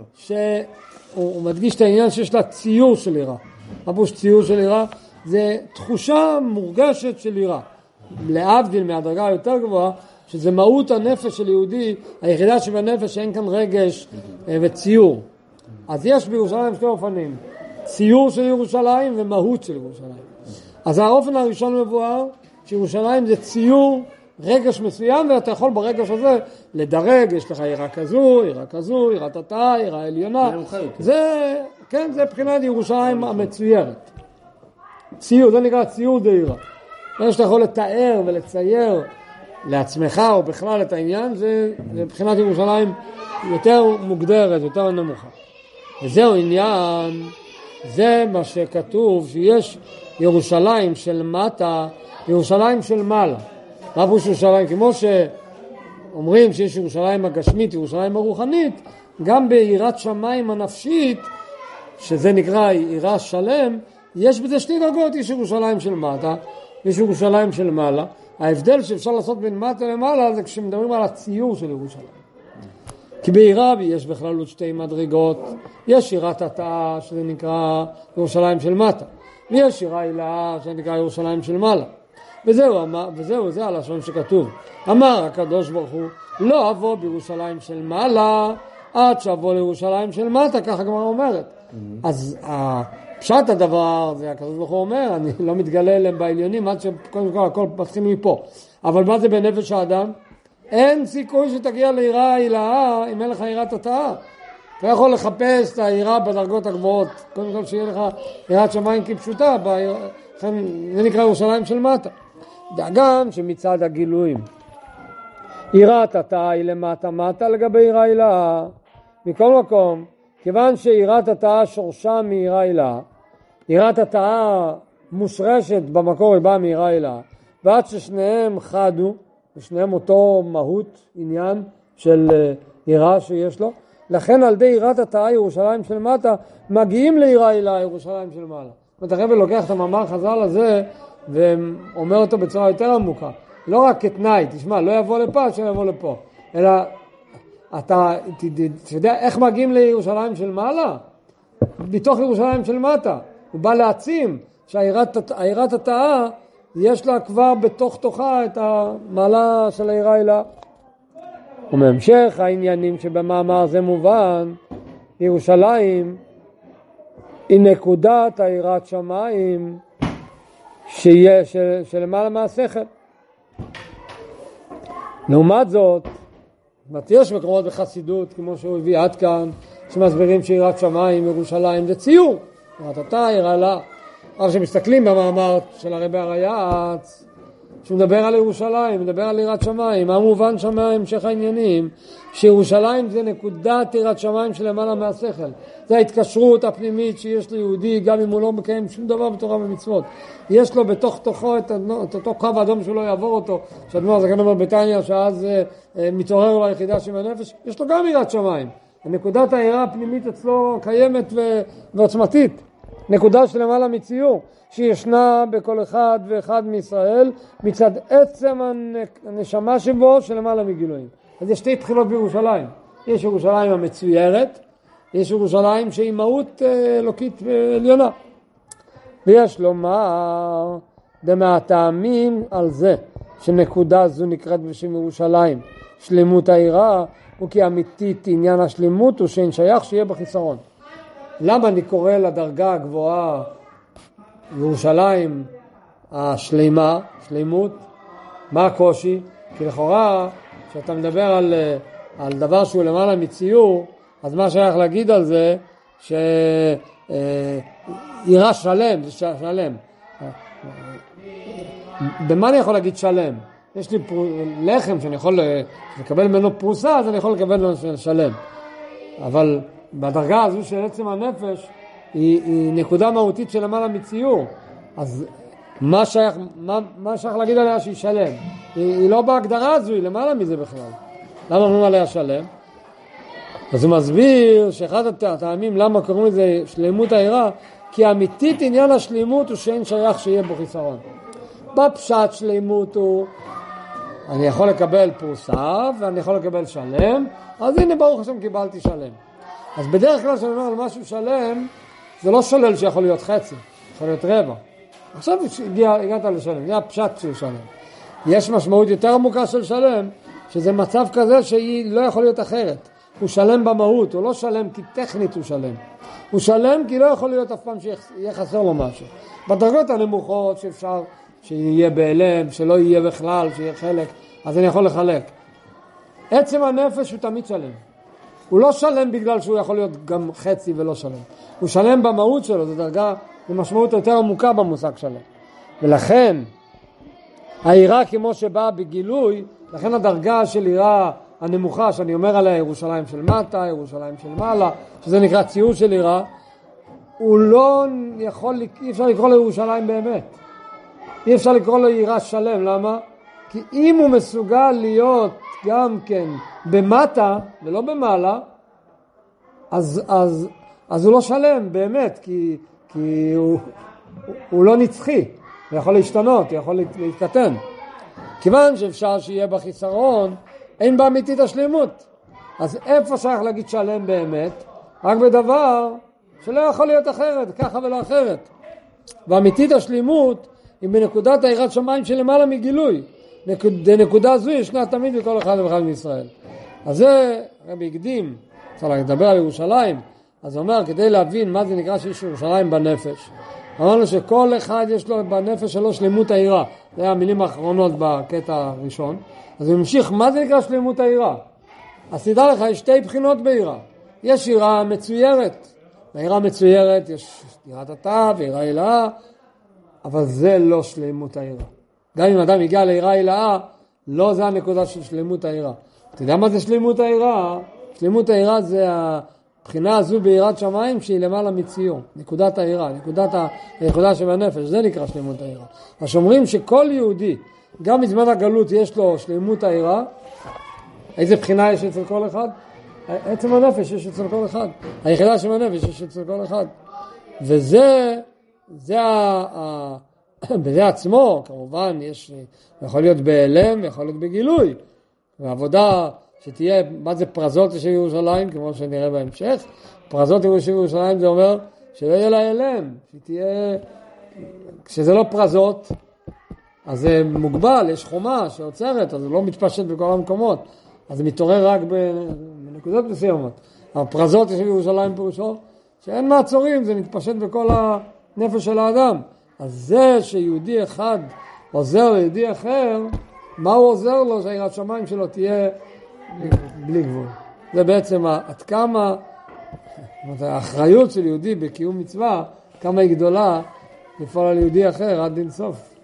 שהוא מדגיש את העניין שיש לה ציור של עירה. אבוש ציור של עירה זה תחושה מורגשת של עירה. להבדיל מהדרגה היותר גבוהה, שזה מהות הנפש של יהודי, היחידה שבנפש שאין כאן רגש וציור. אז יש בירושלים שתי אופנים, ציור של ירושלים ומהות של ירושלים. אז האופן הראשון מבואר, שירושלים זה ציור רגש מסוים, ואתה יכול ברגש הזה לדרג, יש לך עירה כזו, עירה כזו, עירת התאה, עירה עליונה. זה, כן, זה מבחינת ירושלים המצוירת. ציור, זה נקרא ציור דעירה. מה שאתה יכול לתאר ולצייר לעצמך או בכלל את העניין, זה מבחינת ירושלים יותר מוגדרת, יותר נמוכה. וזהו עניין, זה מה שכתוב, שיש ירושלים של מטה, ירושלים של מעלה. מה פירוש ירושלים? כמו שאומרים שיש ירושלים הגשמית, ירושלים הרוחנית, גם ביראת שמיים הנפשית, שזה נקרא יראה שלם, יש בזה שתי דרגות, יש ירושלים של מטה, יש ירושלים של מעלה. ההבדל שאפשר לעשות בין מטה למעלה זה כשמדברים על הציור של ירושלים. כי ביראה יש בכללות שתי מדרגות, יש יראת התאה שזה נקרא ירושלים של מטה, ויש יראה עילה שזה נקרא ירושלים של מעלה. וזהו, זה הלשון שכתוב. אמר הקדוש ברוך הוא, לא אבוא בירושלים של מעלה, עד שאבוא לירושלים של מטה, ככה כבר אומרת. אז פשט הדבר, זה הקדוש ברוך הוא אומר, אני לא מתגלה אליהם בעליונים, עד שקודם כל הכל מתחיל מפה. אבל מה זה בנפש האדם? אין סיכוי שתגיע לעירה העילאה אם אין לך עירת התאה. אתה יכול לחפש את העירה בדרגות הגבוהות, קודם כל שיהיה לך עירת שמיים כפשוטה, זה נקרא ירושלים של מטה. דאגן שמצד הגילויים, עירת התאה היא למטה מטה לגבי עירה עילאה. מכל מקום, כיוון שעירת התאה שורשה מעירה עילאה, עירת התאה מושרשת במקור היא באה מעירה עילאה, ועד ששניהם חדו, ושניהם אותו מהות, עניין של עירה שיש לו, לכן על די עירת התאה ירושלים של מטה, מגיעים לעירה עילאה ירושלים של מעלה. זאת אומרת, הרב לוקח את המאמר חז"ל הזה, ואומר אותו בצורה יותר עמוקה. לא רק כתנאי, תשמע, לא יבוא לפה, שלא יבוא לפה. אלא, אתה יודע איך מגיעים לירושלים של מעלה? בתוך ירושלים של מטה. הוא בא להעצים שהעירת התאה, יש לה כבר בתוך תוכה את המעלה של העירה עילאה. ומהמשך העניינים שבמאמר זה מובן, ירושלים היא נקודת העירת שמיים שיש שלמעלה מהשכל. לעומת זאת, יש מקומות בחסידות, כמו שהוא הביא עד כאן, שמסבירים שעירת שמיים ירושלים זה ציור. עירת התאה, עירה עילאה. אבל כשמסתכלים במאמר של הרבי הריי"צ, שהוא מדבר על ירושלים, מדבר על עירת שמיים, מה מובן שם המשך העניינים? שירושלים זה נקודת עירת שמיים שלמעלה מהשכל. זה ההתקשרות הפנימית שיש ליהודי, גם אם הוא לא מקיים שום דבר בתורה ומצוות. יש לו בתוך תוכו את אותו קו האדום שהוא לא יעבור אותו, שאדמו"ר הזקן אומר בתניא, שאז מתעורר לו היחידה של הנפש, יש לו גם עירת שמיים. הנקודת העירה הפנימית אצלו קיימת ועוצמתית. נקודה שלמעלה מציור, שישנה בכל אחד ואחד מישראל, מצד עצם הנשמה שבו שלמעלה מגילויים. אז יש שתי בחינות בירושלים. יש ירושלים המצוירת, יש ירושלים שהיא מהות אלוקית עליונה. ויש לומר, מהטעמים על זה, שנקודה זו נקראת בשם ירושלים, שלמות העירה, וכי אמיתית עניין השלמות הוא שאין שייך שיהיה בחיסרון. למה אני קורא לדרגה הגבוהה ירושלים השלימה, שלמות? מה הקושי? כי לכאורה, כשאתה מדבר על דבר שהוא למעלה מציור, אז מה שייך להגיד על זה, שעירה שלם, זה שלם. במה אני יכול להגיד שלם? יש לי לחם שאני יכול לקבל ממנו פרוסה, אז אני יכול לקבל ממנו שלם. אבל בדרגה הזו של עצם הנפש, היא נקודה מהותית של למעלה מציור. אז מה שייך להגיד עליה שהיא שלם? היא לא בהגדרה הזו, היא למעלה מזה בכלל. למה אומרים עליה שלם? אז הוא מסביר שאחד הטעמים למה קוראים לזה שלמות העירה, כי אמיתית עניין השלמות הוא שאין שייך שיהיה בו חיסרון. בפשט שלמות הוא, אני יכול לקבל פרוסה ואני יכול לקבל שלם, אז הנה ברוך השם קיבלתי שלם. אז בדרך כלל כשאני אומר על משהו שלם, זה לא שולל שיכול להיות חצי, יכול להיות רבע. עכשיו הגעת לשלם, זה הפשט של שלם. יש משמעות יותר עמוקה של שלם, שזה מצב כזה שהיא לא יכול להיות אחרת. הוא שלם במהות, הוא לא שלם כי טכנית הוא שלם. הוא שלם כי לא יכול להיות אף פעם שיהיה חסר לו משהו. בדרגות הנמוכות שאפשר שיהיה בהלם, שלא יהיה בכלל, שיהיה חלק, אז אני יכול לחלק. עצם הנפש הוא תמיד שלם. הוא לא שלם בגלל שהוא יכול להיות גם חצי ולא שלם. הוא שלם במהות שלו, זו דרגה, זו משמעות יותר עמוקה במושג שלם. ולכן, העירה כמו שבאה בגילוי, לכן הדרגה של עירה הנמוכה, שאני אומר עליה ירושלים של מטה, ירושלים של מעלה, שזה נקרא ציור של עירה, הוא לא יכול, אי אפשר לקרוא לו ירושלים באמת. אי אפשר לקרוא לו עירה שלם, למה? כי אם הוא מסוגל להיות גם כן במטה ולא במעלה, אז הוא לא שלם באמת, כי הוא לא נצחי, הוא יכול להשתנות, הוא יכול להתקטן. כיוון שאפשר שיהיה בחיסרון, אין באמיתית השלמות. אז איפה שייך להגיד שלם באמת? רק בדבר שלא יכול להיות אחרת, ככה ולא אחרת. ואמיתית השלמות היא בנקודת העירת שמיים שלמעלה מגילוי. בנקודה זו ישנה תמיד בכל אחד ואחד מישראל. אז זה רבי הקדים, צריך לדבר על ירושלים, אז הוא אומר, כדי להבין מה זה נקרא שיש ירושלים בנפש, אמרנו שכל אחד יש לו בנפש שלו שלמות העירה. זה היה המילים האחרונות בקטע הראשון. אז הוא ממשיך, מה זה נקרא שלמות העירה? אז תדע לך, יש שתי בחינות בעירה. יש עירה מצוירת. בעירה מצוירת יש עירת התא ועירה הילאה, אבל זה לא שלמות העירה. גם אם אדם הגיע לעירה הילאה, לא זה הנקודה של שלמות העירה. אתה יודע מה זה שלמות העירה? שלמות העירה זה הבחינה הזו בעירת שמיים שהיא למעלה מציור. נקודת העירה, נקודה שבנפש, זה נקרא שלמות העירה. אז אומרים שכל יהודי, גם בזמן הגלות יש לו שלמות העירה. איזה בחינה יש אצל כל אחד? עצם הנפש יש אצל כל אחד. היחידה של הנפש יש אצל כל אחד. בזה עצמו, כמובן, יכול להיות בהלם, יכול להיות בגילוי. ועבודה שתהיה, מה זה פרזות של ירושלים, כמו שנראה בהמשך. פרזות של ירושלים זה אומר שלא יהיה לה הלם, כשזה לא פרזות, אז זה מוגבל, יש חומה שעוצרת, אז זה לא מתפשט בכל המקומות. אז זה מתעורר רק בנקודות מסוימות. הפרזות של ירושלים פירושו, שאין מעצורים, זה מתפשט בכל הנפש של האדם. אז זה שיהודי אחד עוזר ליהודי אחר, מה הוא עוזר לו? שהיראת שמיים שלו תהיה בלי גבול. זה בעצם עד כמה האחריות של יהודי בקיום מצווה, כמה היא גדולה לפעול על יהודי אחר עד אין סוף.